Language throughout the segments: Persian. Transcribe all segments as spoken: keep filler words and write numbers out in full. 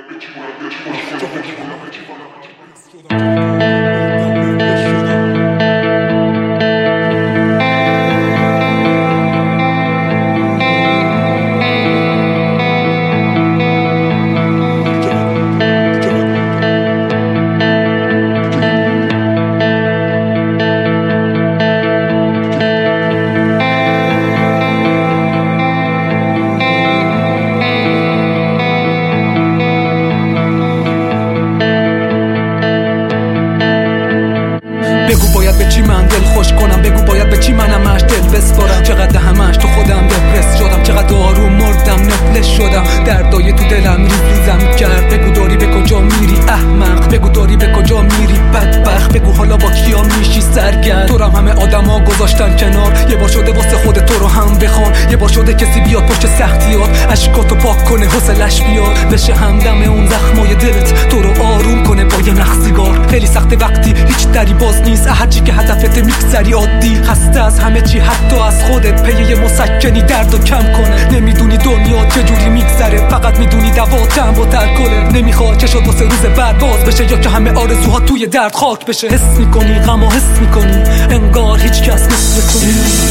بگو باید به چی من دل خوش کنم، بگو باید به چی من همش دل بسپارم. چقدر همش تو خودم دپرس شدم، چقدر آروم مردم نفلش شدم، دردای تو دلم ریز ریزم کرد. بگو داری به کجا میری احمق، بگو داری به کجا میری بدبخت، بگو حالا با کیا میشی سرگرد. تو رو همه آدما گذاشتن کنار، یه بار شده واسه خود تو رو هم بخوان، یه بار شده کسی بیاد پشت سختیات اشکاتو پاک کنه حوصلش بیاد، بشه همدم اون زخمای دلت تو رو آروم کنه با یه نخ سیگار. خیلی سخته وقتی هیچ دری باز نیست، هرچی که هدفت میگذری عادی، خسته از همه چی حتی از خودت، پی یه مسکنی دردو کم کنه. نمیدونی دنیا چجوری میگذره، فقط میدونی دواتم با ترکله. نمیخواد چه شد واسه روز بعد باز بشه، یا که همه آرزوها توی درد خاک بشه. حس میکنی غمو حس میکنی، انگار هیچ کس مثل تو نیست.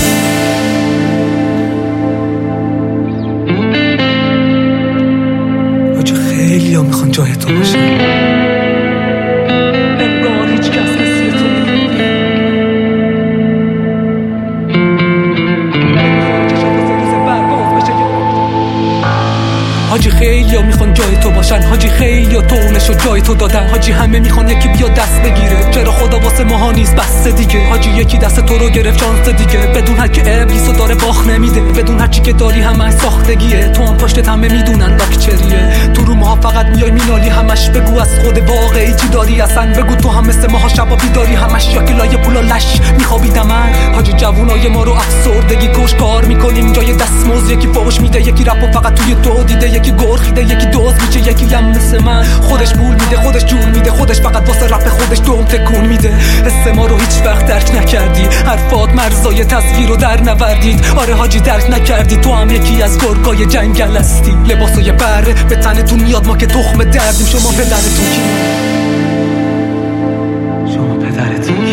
آجا خیلی ها میخوان جای تو باشن، انگار هیچ کس مثل تو نیست. حاجی خیلی ها میخوان جای تو باشن، حاجی خیلی ها تو اونشو جای تو دادن، حاجی همه میخوان یکی بیا دست بگیره، چرا خدا واسه ماها نیست بس دیگه. حاجی یکی دست تو رو گرفت شانس دیگه، بدون هر که ابلیسو داره باخ نمیده، بدون هر چی که داری همش ساختگیه. تو هم پشتت همه میدونن لاکچریه، تو رو ماها فقط میای مینالی همش. بگو از خود واقعی چی داری اصلا، بگو تو هم مثل ماها شبا بیداری همش، یا که لایه پولا لش میخوابی دمر. حاجی جوونای ما رو افسردگی کش کار میکنیم، جای دستمزد یکی فوش میده، یکی رپو فقط توی تو دیده، یکی گرخیده، یکی دوز میشه، یکی هم مثل من خودش پول میده، خودش جون میده، خودش فقط واسه رپ خودش دوم تکون میده. حس ما رو هیچ وقت درک نکردی، حرفات مرزای تصویر رو در نوردید. آره حاجی درک نکردی، تو هم یکی از گرگای جنگل هستی. لباسای بره به تنتون میاد، ما که تخم دردیم. شما پدرتون کی؟ شما پدرتون